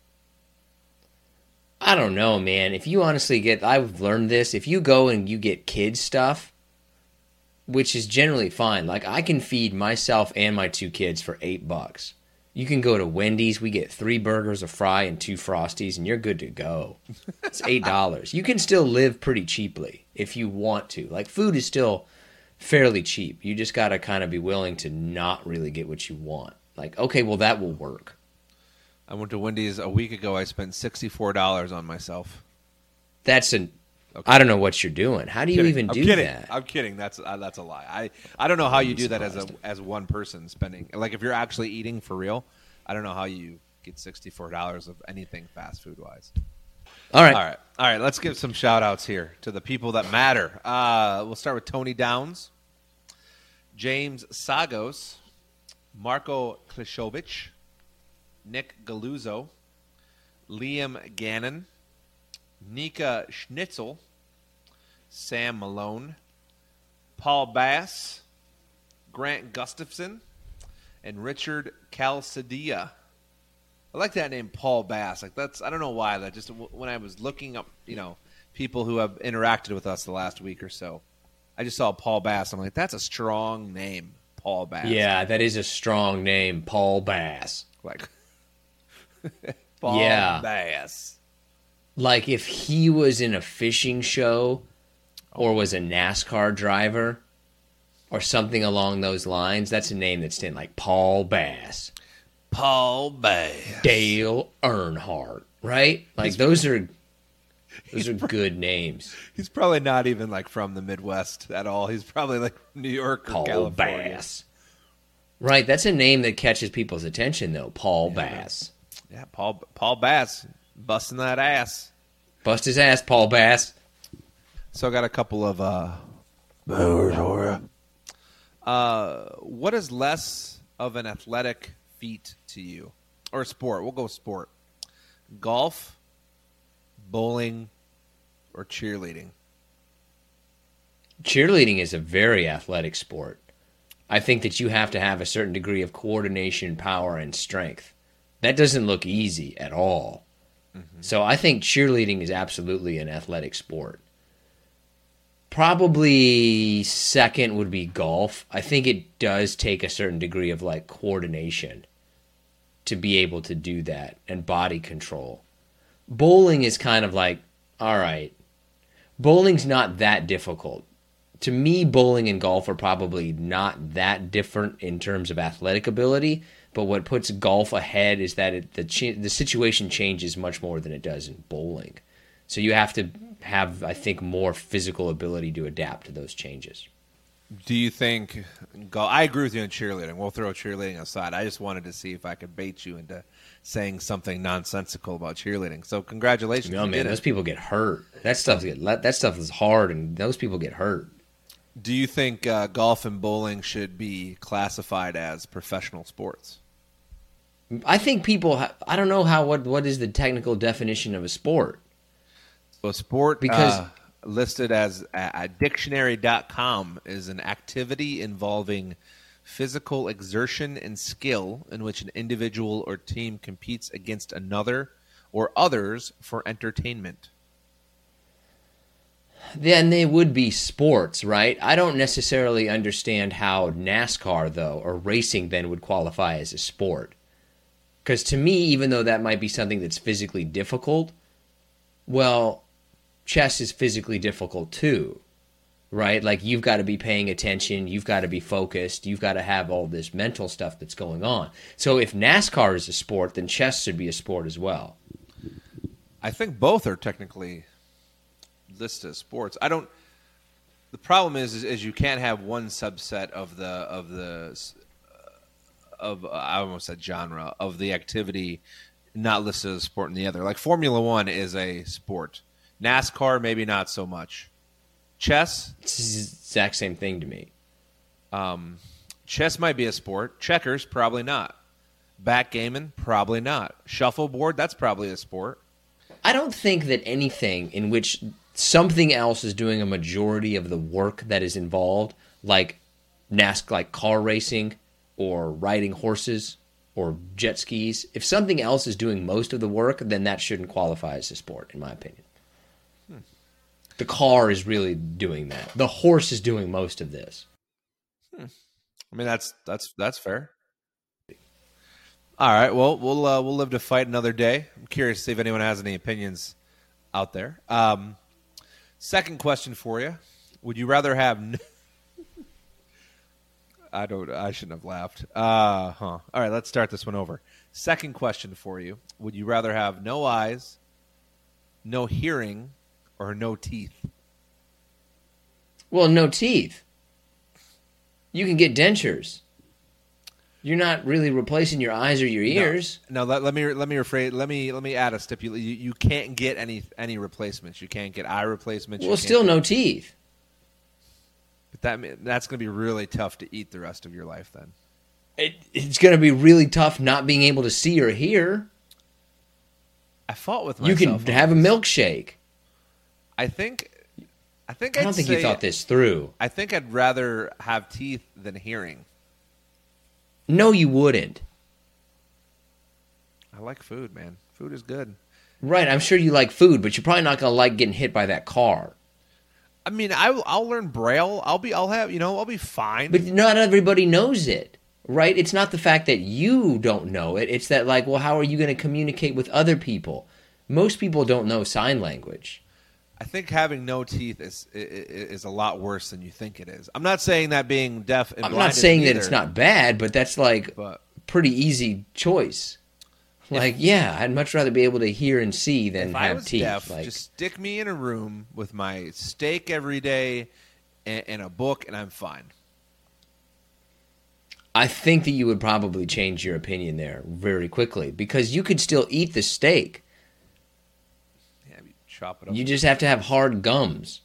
I don't know, man. If you honestly I've learned this. If you go and you get kids stuff, which is generally fine. Like I can feed myself and my 2 kids for $8. You can go to Wendy's. We get 3 burgers, a fry, and 2 Frosties, and you're good to go. It's $8. You can still live pretty cheaply if you want to. Like food is still fairly cheap. You just got to kind of be willing to not really get what you want. Like, okay, well, that will work. I went to Wendy's a week ago. I spent $64 on myself. I don't know what you're doing. How do you even do that? I'm kidding. That's a lie. I don't know how you do that as one person spending. Like if you're actually eating for real, I don't know how you get $64 of anything fast food wise. All right. Let's give some shout outs here to the people that matter. We'll start with Tony Downs, James Sagos, Marco Klishovich, Nick Galuzzo, Liam Gannon, Nika Schnitzel, Sam Malone, Paul Bass, Grant Gustafson, and Richard Calcedia. I like that name, Paul Bass. Like that's I don't know why. That just when I was looking up, people who have interacted with us the last week or so, I just saw Paul Bass. I'm like, that's a strong name, Paul Bass. Yeah, that is a strong name, Paul Bass. Like Paul Bass. Like if he was in a fishing show or was a NASCAR driver or something along those lines, that's a name that's like Paul Bass. Paul Bass. Dale Earnhardt, right? Like those are good names. He's probably not even like from the Midwest at all. He's probably like New York or Paul California. Bass. Right, that's a name that catches people's attention though, Paul Bass. Yeah, Paul Bass busting that ass. Bust his ass, Paul Bass. So I got a couple of what is less of an athletic feat to you? Or sport. We'll go sport. Golf, bowling, or cheerleading? Cheerleading is a very athletic sport. I think that you have to have a certain degree of coordination, power, and strength. That doesn't look easy at all. Mm-hmm. So I think cheerleading is absolutely an athletic sport. Probably second would be golf. I think it does take a certain degree of like coordination to be able to do that and body control. Bowling is kind of like, all right, bowling's not that difficult. To me, bowling and golf are probably not that different in terms of athletic ability, but what puts golf ahead is that the situation changes much more than it does in bowling. So you have to have, I think, more physical ability to adapt to those changes. Do you think I agree with you on cheerleading. We'll throw cheerleading aside. I just wanted to see if I could bait you into saying something nonsensical about cheerleading. So congratulations. No, man, those people get hurt. That stuff is hard, and those people get hurt. Do you think golf and bowling should be classified as professional sports? I think people I don't know what is the technical definition of a sport. So a sport because listed as at dictionary.com is an activity involving physical exertion and skill in which an individual or team competes against another or others for entertainment. Then they would be sports, right? I don't necessarily understand how NASCAR, though, or racing then would qualify as a sport. Because to me, even though that might be something that's physically difficult, well, chess is physically difficult too, right? Like you've got to be paying attention, you've got to be focused, you've got to have all this mental stuff that's going on. So if NASCAR is a sport, then chess should be a sport as well. I think both are technically listed as sports. The problem is you can't have one subset of I almost said genre of the activity not listed as a sport in the other. Like Formula One is a sport. NASCAR, maybe not so much. Chess? It's the exact same thing to me. Chess might be a sport. Checkers, probably not. Backgammon, probably not. Shuffleboard, that's probably a sport. I don't think that anything in which something else is doing a majority of the work that is involved, like like car racing or riding horses or jet skis, if something else is doing most of the work, then that shouldn't qualify as a sport, in my opinion. The car is really doing that. The horse is doing most of this. I mean, that's fair. All right. Well, we'll live to fight another day. I'm curious to see if anyone has any opinions out there. Second question for you: would you rather have? I shouldn't have laughed. All right. Let's start this one over. Second question for you: would you rather have no eyes, no hearing, or no teeth? Well, no teeth. You can get dentures. You're not really replacing your eyes or your ears. No, let me rephrase. Let me add a stipulation. You can't get any replacements. You can't get eye replacements. Well, still no teeth. But that's going to be really tough to eat the rest of your life. Then it's going to be really tough not being able to see or hear. I fought with myself. You can have a milkshake. I don't think you thought this through. I think I'd rather have teeth than hearing. No, you wouldn't. I like food, man. Food is good. Right, I'm sure you like food, but you're probably not going to like getting hit by that car. I mean, I'll learn Braille. I'll be fine. But not everybody knows it, right? It's not the fact that you don't know it. It's that, like, well, how are you going to communicate with other people? Most people don't know sign language. I think having no teeth is a lot worse than you think it is. I'm not saying that being deaf and blind. I'm not saying that it's not bad, but that's pretty easy choice. I'd much rather be able to hear and see than have teeth. If I was deaf, just stick me in a room with my steak every day and a book, and I'm fine. I think that you would probably change your opinion there very quickly because you could still eat the steak. Yeah, you chop it up. You just have to have hard gums.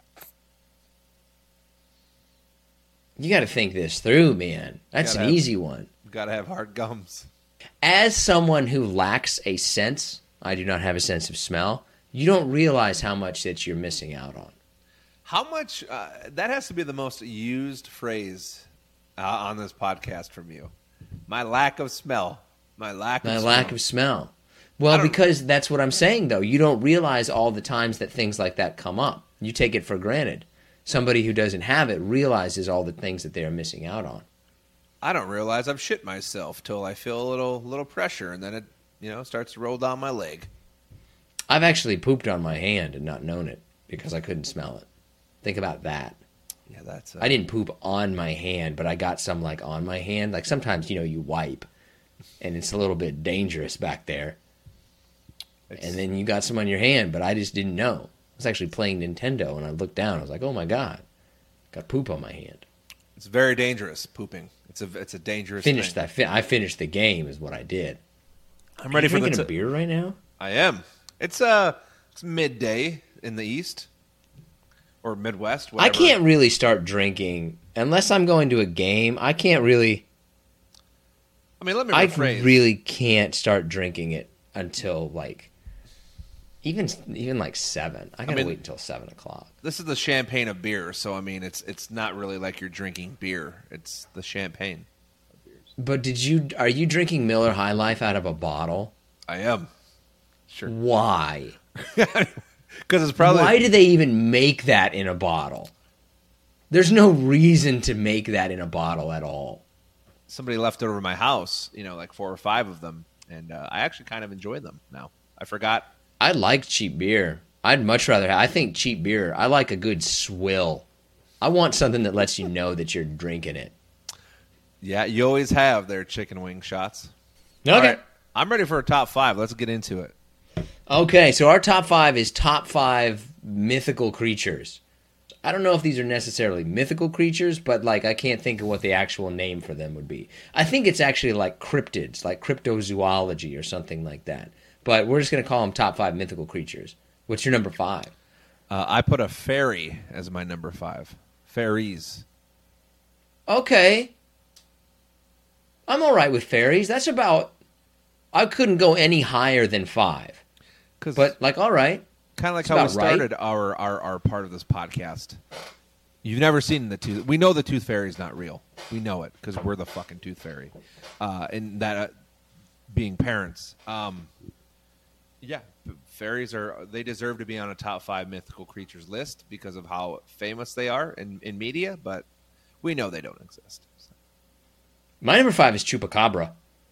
You got to think this through, man. That's an easy one. You got to have hard gums. As someone who lacks a sense, I do not have a sense of smell, you don't realize how much that you're missing out on. How much, that has to be the most used phrase on this podcast from you. My lack of smell. My lack of smell. Well, because that's what I'm saying, though. You don't realize all the times that things like that come up. You take it for granted. Somebody who doesn't have it realizes all the things that they are missing out on. I don't realize I've shit myself till I feel a little pressure, and then it starts to roll down my leg. I've actually pooped on my hand and not known it because I couldn't smell it. Think about that. Yeah, that's. I didn't poop on my hand, but I got some on my hand. Like sometimes you wipe, and it's a little bit dangerous back there. And then you got some on your hand, but I just didn't know. I was actually playing Nintendo, and I looked down. I was like, "Oh my god, got poop on my hand." It's very dangerous pooping. It's a dangerous thing. I finished the game is what I did. I'm ready for drinking a beer right now. I am. It's midday in the East or Midwest. Whatever. I can't really start drinking unless I'm going to a game. I can't really. I mean, let me rephrase. I really can't start drinking it until even 7. I gotta wait until 7 o'clock. This is the champagne of beer, so I mean, it's not really like you're drinking beer. It's the champagne of beers. But are you drinking Miller High Life out of a bottle? I am. Sure. Why? Because it's probably. Why do they even make that in a bottle? There's no reason to make that in a bottle at all. Somebody left over my house, 4 or 5 of them, and I actually kind of enjoy them now. I forgot. I like cheap beer. I'd much rather I think cheap beer. I like a good swill. I want something that lets you know that you're drinking it. Yeah, you always have their chicken wing shots. Okay. All right, I'm ready for a top 5. Let's get into it. Okay, so our top 5 is top 5 mythical creatures. I don't know if these are necessarily mythical creatures, but like I can't think of what the actual name for them would be. I think it's actually like cryptids, like cryptozoology or something like that. But we're just going to call them top 5 mythical creatures. What's your number 5? I put a fairy as my number 5. Fairies. Okay. I'm all right with fairies. That's about... I couldn't go any higher than 5. But, like, all right. Kind of like how we started our part of this podcast. You've never seen the tooth. We know the tooth fairy is not real. We know it because we're the fucking tooth fairy. And that being parents. Yeah, fairies they deserve to be on a top 5 mythical creatures list because of how famous they are in media, but we know they don't exist. So. My number 5 is Chupacabra.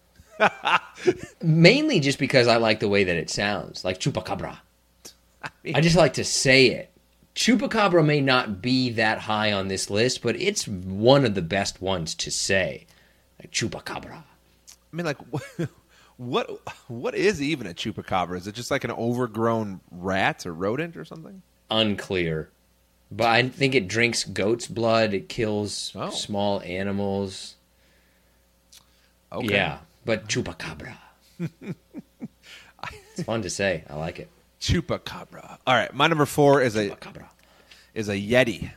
Mainly just because I like the way that it sounds, like Chupacabra. I just like to say it. Chupacabra may not be that high on this list, but it's one of the best ones to say. Like Chupacabra. I mean, like, what is even a chupacabra? Is it just like an overgrown rat or rodent or something? Unclear. But I think it drinks goat's blood. It kills small animals. Okay. Yeah, but Chupacabra. It's fun to say. I like it. Chupacabra. All right, my number 4 is Chupacabra. a Yeti.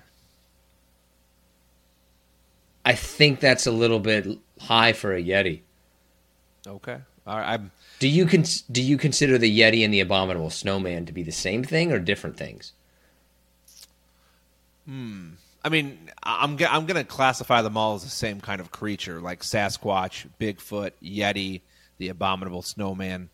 I think that's a little bit high for a Yeti. Okay. All right. Do you consider the Yeti and the Abominable Snowman to be the same thing or different things? I mean, I'm going to classify them all as the same kind of creature, like Sasquatch, Bigfoot, Yeti, the Abominable Snowman.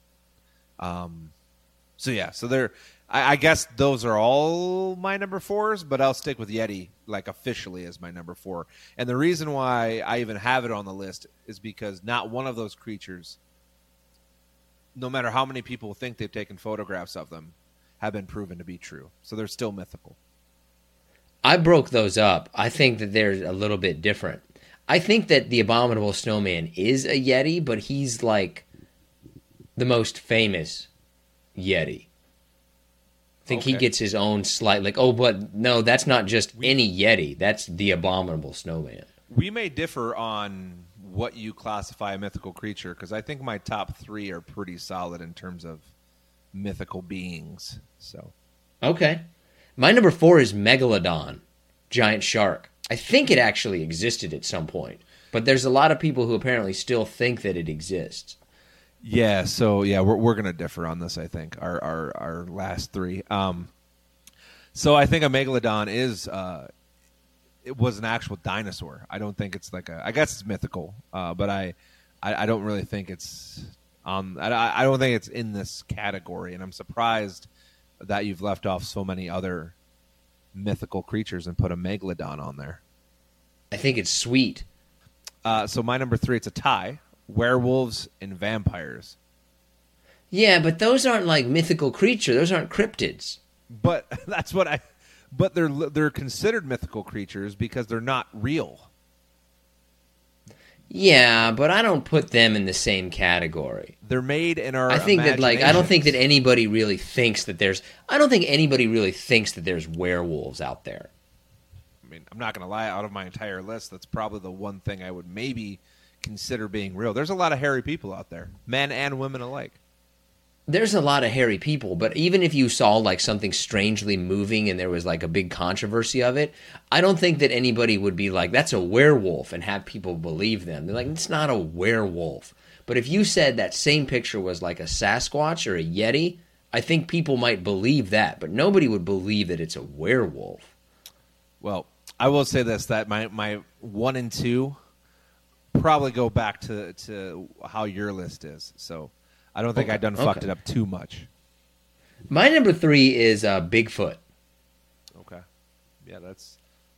So they're. I guess those are all my number 4s, but I'll stick with Yeti like officially as my number 4. And the reason why I even have it on the list is because not one of those creatures, no matter how many people think they've taken photographs of them, have been proven to be true. So they're still mythical. I broke those up. I think that they're a little bit different. I think that the Abominable Snowman is a Yeti, but he's like the most famous Yeti. I think he gets his own slight, like, but no, that's not just any Yeti. That's the Abominable Snowman. We may differ on what you classify a mythical creature, because I think my top 3 are pretty solid in terms of mythical beings. So, okay. My number 4 is Megalodon, giant shark. I think it actually existed at some point, but there's a lot of people who apparently still think that it exists. Yeah, so we're gonna differ on this. I think our last 3. So I think a megalodon it was an actual dinosaur. I don't think it's like I guess it's mythical, but I don't really think it's I don't think it's in this category, and I'm surprised that you've left off so many other mythical creatures and put a megalodon on there. I think it's sweet. So my number 3, it's a tie. Werewolves and vampires. Yeah, but those aren't like mythical creatures. Those aren't cryptids. But that's what But they're considered mythical creatures because they're not real. Yeah, but I don't put them in the same category. They're made in our. I think that I don't think that anybody really thinks that there's. I don't think anybody really thinks that there's werewolves out there. I mean, I'm not going to lie. Out of my entire list, that's probably the one thing I would maybe consider being real. There's a lot of hairy people out there, men and women alike. There's a lot of hairy people, but even if you saw like something strangely moving and there was like a big controversy of it, I don't think that anybody would be like, that's a werewolf, and have people believe them. They're like, it's not a werewolf. But if you said that same picture was like a Sasquatch or a Yeti, I think people might believe that, but nobody would believe that it's a werewolf. Well, I will say this, that my 1 and 2 probably go back to how your list is. So I don't think I done fucked it up too much. My number 3 is Bigfoot. Okay. Yeah, that's...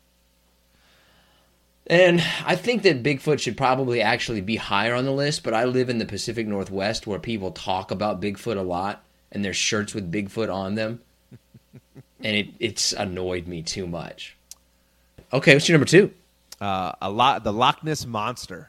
And I think that Bigfoot should probably actually be higher on the list, but I live in the Pacific Northwest where people talk about Bigfoot a lot, and there's shirts with Bigfoot on them, and it's annoyed me too much. Okay, what's your number 2? The Loch Ness Monster.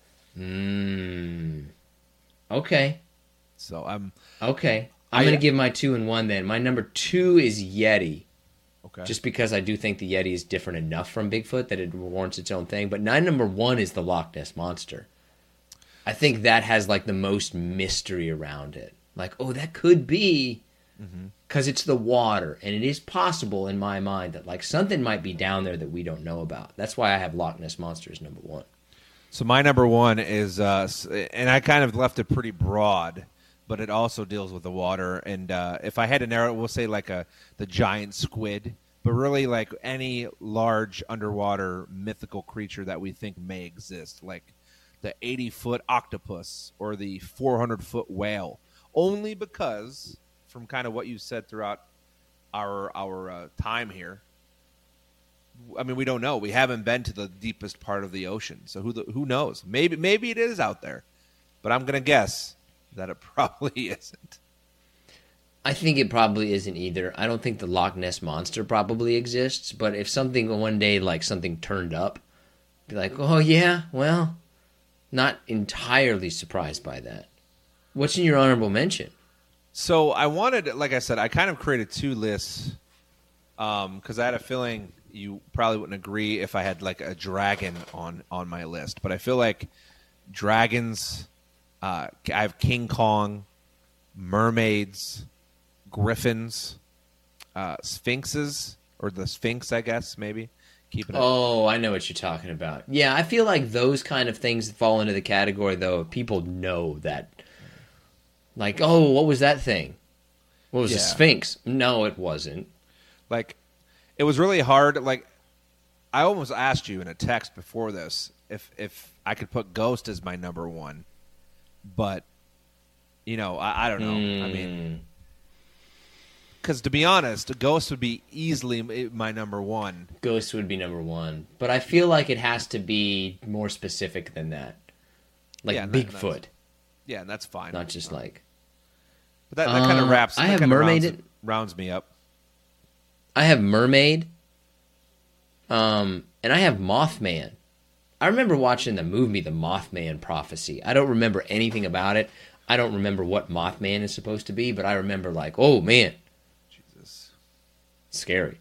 Okay. So I'm okay. I'm going to give my 2 and 1 then. My number 2 is Yeti. Okay. Just because I do think the Yeti is different enough from Bigfoot that it warrants its own thing. But number one is the Loch Ness Monster. I think that has like the most mystery around it. Like, oh, that could be because it's the water, and it is possible in my mind that like something might be down there that we don't know about. That's why I have Loch Ness Monster as number one. So my number one is, and I kind of left it pretty broad, but it also deals with the water. And if I had to narrow it, we'll say like the giant squid, but really like any large underwater mythical creature that we think may exist, like the 80-foot octopus or the 400-foot whale, only because from kind of what you said throughout our time here. I mean, we don't know. We haven't been to the deepest part of the ocean, so who knows? Maybe it is out there, but I'm going to guess that it probably isn't. I think it probably isn't either. I don't think the Loch Ness Monster probably exists, but if something one day like something turned up, be like, oh yeah, well. Not entirely surprised by that. What's in your honorable mention? So I wanted, like I said, I kind of created two lists because I had a feeling you probably wouldn't agree if I had like a dragon on my list. But I feel like dragons, I have King Kong, mermaids, griffins, sphinxes, or the Sphinx, I guess, maybe. Oh, I know what you're talking about. Yeah, I feel like those kind of things fall into the category, though, of people know that. Like, oh, what was that thing? What was the Sphinx? No, it wasn't. Like, it was really hard. Like, I almost asked you in a text before this if I could put Ghost as my number one. But, you know, I don't know. I mean, because to be honest, Ghost would be easily my number one. Ghost would be number one. But I feel like it has to be more specific than that. Like Bigfoot. Yeah, and that's fine. Not just like... But that kind of wraps... I have Mermaid... rounds me up. I have Mermaid. And I have Mothman. I remember watching the movie The Mothman Prophecy. I don't remember anything about it. I don't remember what Mothman is supposed to be, but I remember like, oh, man. Scary.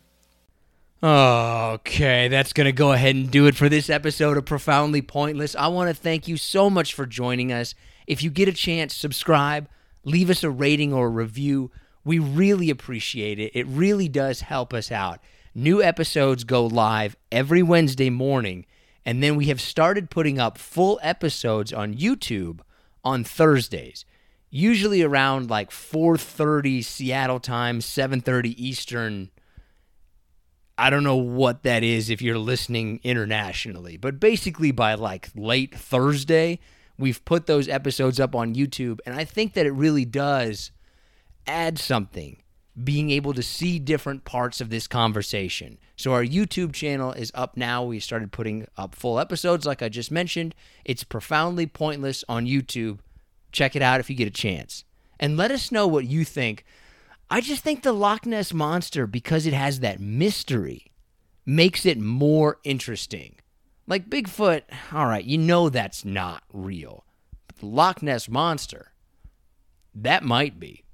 Okay, that's going to go ahead and do it for this episode of Profoundly Pointless. I want to thank you so much for joining us. If you get a chance, subscribe, leave us a rating or a review. We really appreciate it. It really does help us out. New episodes go live every Wednesday morning, and then we have started putting up full episodes on YouTube on Thursdays. Usually around like 4:30 Seattle time, 7:30 Eastern. I don't know what that is if you're listening internationally, but basically by like late Thursday, we've put those episodes up on YouTube, and I think that it really does add something, being able to see different parts of this conversation. So our YouTube channel is up now. We started putting up full episodes like I just mentioned. It's Profoundly Pointless on YouTube. Check it out if you get a chance. And let us know what you think. I just think the Loch Ness Monster, because it has that mystery, makes it more interesting. Like Bigfoot, all right, you know that's not real. But the Loch Ness Monster, that might be.